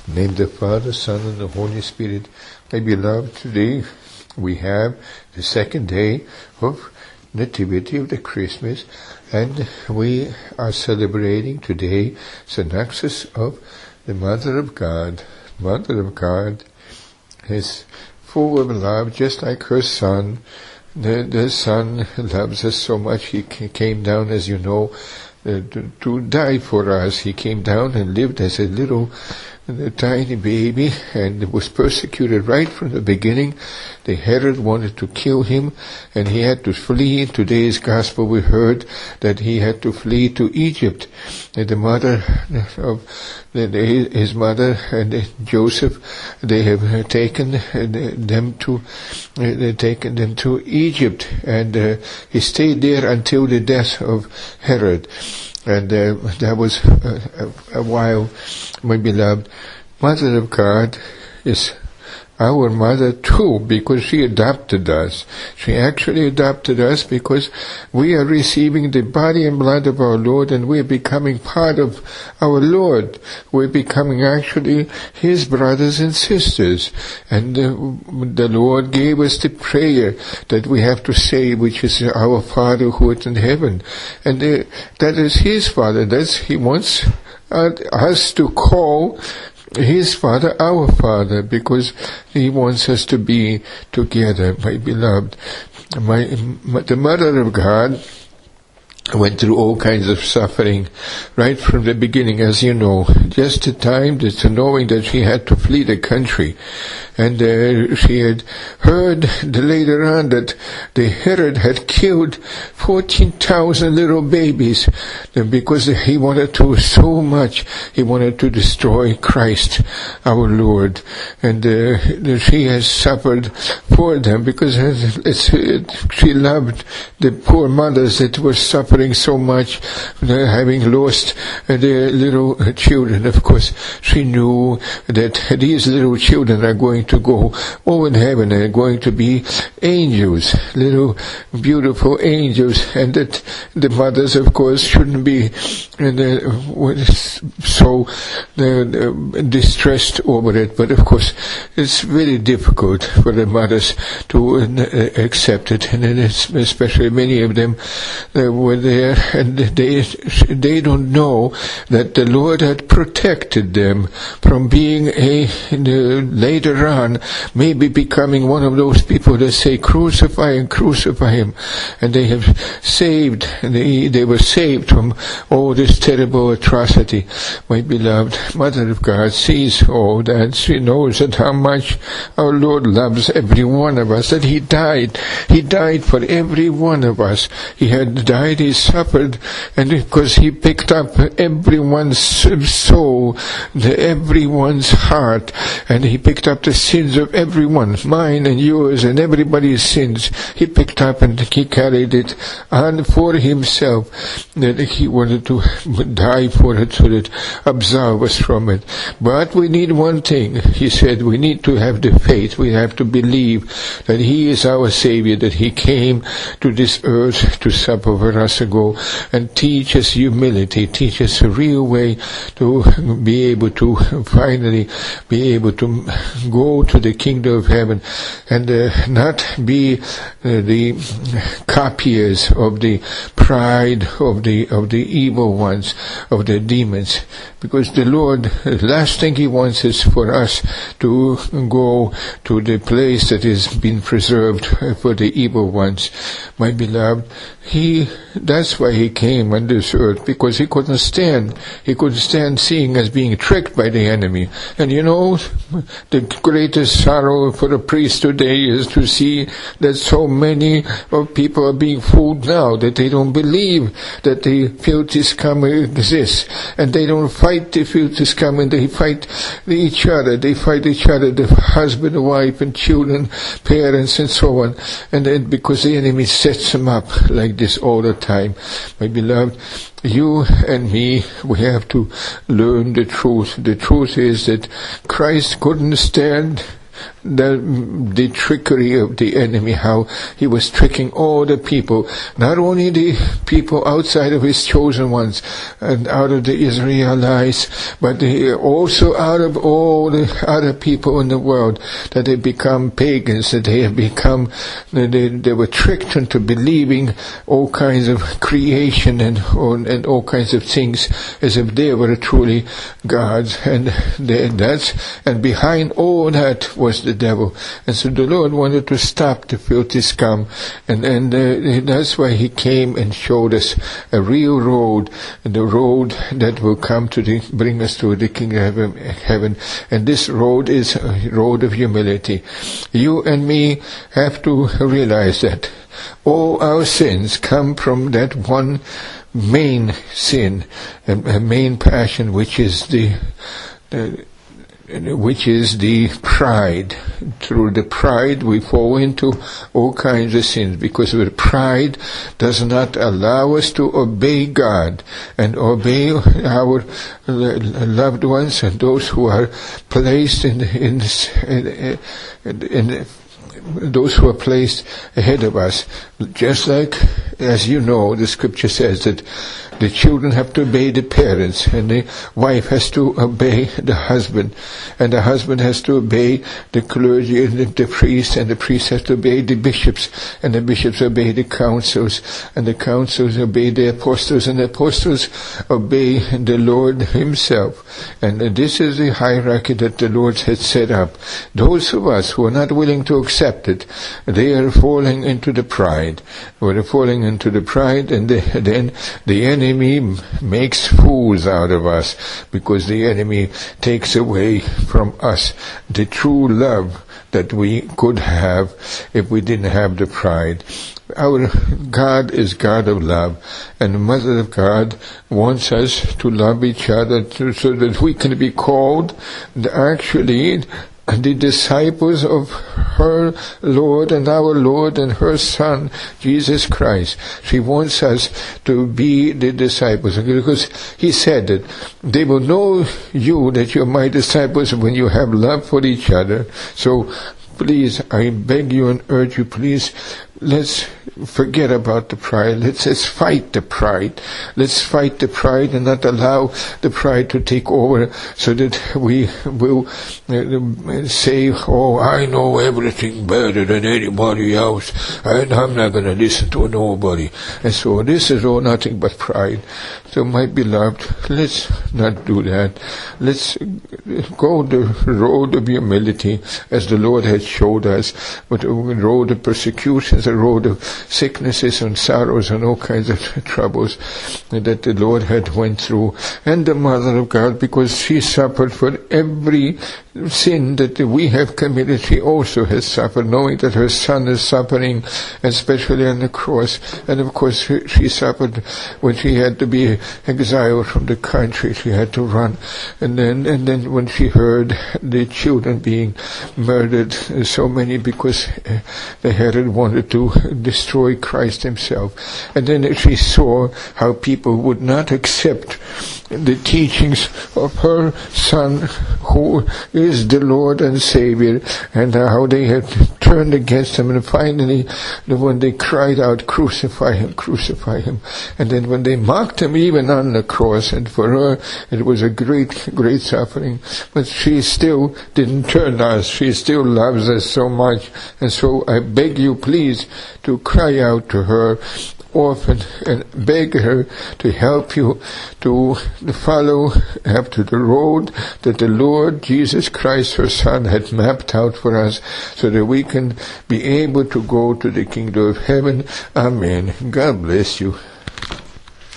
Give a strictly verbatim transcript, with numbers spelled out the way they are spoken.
In the name of the Father, Son, and the Holy Spirit. My beloved, today we have the second day of Nativity of the Christmas, and we are celebrating today Synaxis of the Mother of God. Mother of God is full of love, just like her Son. The, the Son loves us so much. He came down, as you know, uh, to, to die for us. He came down and lived as a little a tiny baby and was persecuted right from the beginning. The Herod wanted to kill him and he had to flee. In today's gospel we heard that he had to flee to Egypt. And the mother of the, his mother and Joseph, they have taken them to they taken them to Egypt, and uh, he stayed there until the death of Herod. And uh, that was a, a, a while, my beloved. Mother of God is our mother too, because she adopted us. She actually adopted us because we are receiving the body and blood of our Lord, and we are becoming part of our Lord. We're becoming actually His brothers and sisters. And uh, the Lord gave us the prayer that we have to say, which is our Father who art in heaven. And uh, that is His Father. That's, He wants uh, us to call His Father our Father, because He wants us to be together, my beloved. My, my, the Mother of God went through all kinds of suffering right from the beginning, as you know. Just the time to knowing that she had to flee the country. And uh, she had heard the, later on that the Herod had killed fourteen thousand little babies because he wanted to so much, he wanted to destroy Christ, our Lord. And uh, she has suffered for them because it's, it, she loved the poor mothers that were suffering so much, having lost their little children. Of course, she knew that these little children are going to go over in heaven and are going to be angels, little beautiful angels, and that the mothers, of course, shouldn't be uh, so uh, distressed over it. But of course, it's very difficult for the mothers to uh, accept it, and especially many of them uh, were there, and they they don't know that the Lord had protected them from being a uh, later on maybe becoming one of those people that say crucify and crucify Him, and they have saved they they were saved from all this terrible atrocity. My beloved Mother of God sees all that. She knows that how much our Lord loves every one of us, that He died He died for every one of us. He had died, He suffered, and because He picked up everyone's soul, the, everyone's heart, and He picked up the sins of everyone, mine and yours and everybody's sins. He picked up and He carried it on for Himself, that He wanted to die for it so that absolve us from it. But we need one thing. He said we need to have the faith. We have to believe that He is our Savior, that He came to this earth to suffer for us ago and teach us humility, teach us a real way to be able to finally be able to go to the kingdom of heaven, and uh, not be uh, the copiers of the pride of the of the evil ones, of the demons. Because the Lord, the last thing He wants is for us to go to the place that is been preserved for the evil ones. My beloved, He, that's why He came on this earth, because He couldn't stand, He couldn't stand seeing us being tricked by the enemy. And you know, the greatest sorrow for a priest today is to see that so many of people are being fooled now, that they don't believe that the filthy scum exists, and they don't fight the filthy scum, and they fight each other, they fight each other, the husband, wife, and children, parents, and so on, and then because the enemy sets them up like this all the time. My beloved, you and me, we have to learn the truth. The truth is that Christ couldn't stand the, the trickery of the enemy, how he was tricking all the people, not only the people outside of his chosen ones and out of the Israelites, but the, also out of all the other people in the world, that they become pagans, that they have become, they, they were tricked into believing all kinds of creation and, and all kinds of things as if they were truly gods. And they, that's, and behind all that was the devil. And so the Lord wanted to stop the filthy scum, and, and uh, that's why he came and showed us a real road, the road that will come to the, bring us to the kingdom of heaven. And this road is a road of humility. You and me have to realize that all our sins come from that one main sin, a main passion, which is the, the which is the pride. Through the pride we fall into all kinds of sins, because the pride does not allow us to obey God and obey our loved ones and those who are placed in in, in, in, in those who are placed ahead of us. Just like, as you know, the scripture says that the children have to obey the parents, and the wife has to obey the husband, and the husband has to obey the clergy and the, the priest, and the priest has to obey the bishops, and the bishops obey the councils, and the councils obey the apostles, and the apostles obey the Lord himself. And this is the hierarchy that the Lord had set up. Those of us who are not willing to accept it, they are falling into the pride. We're falling into the pride, and the, then the enemy enemy makes fools out of us, because the enemy takes away from us the true love that we could have if we didn't have the pride. Our God is God of love, and the Mother of God wants us to love each other to, so that we can be called actually the disciples of her Lord and our Lord and her Son, Jesus Christ. She wants us to be the disciples, because he said that they will know you, that you're my disciples, when you have love for each other. So please, I beg you and urge you, please, let's forget about the pride. Let's, let's fight the pride. Let's fight the pride and not allow the pride to take over, so that we will uh, say, oh, I know everything better than anybody else, and I'm not going to listen to nobody. And so this is all nothing but pride. So my beloved, let's not do that. Let's go the road of humility, as the Lord has showed us, but the road of persecutions, a road of sicknesses and sorrows and all kinds of troubles that the Lord had went through. And the Mother of God, because she suffered for every sin that we have committed, she also has suffered, knowing that her Son is suffering, especially on the cross. And of course she suffered when she had to be exiled from the country. She had to run. And then and then when she heard the children being murdered, so many, because the Herod wanted to destroy Christ himself. And then she saw how people would not accept the teachings of her Son, who is the Lord and Savior, and how they had turned against him. And finally, when they cried out, crucify him, crucify him. And then when they mocked him even on the cross, and for her it was a great, great suffering, but she still didn't turn us. She still loves us so much. And so I beg you, please, to cry out to her often and beg her to help you to follow after the road that the Lord Jesus Christ, her Son, had mapped out for us, so that we can be able to go to the kingdom of heaven. Amen. God bless you.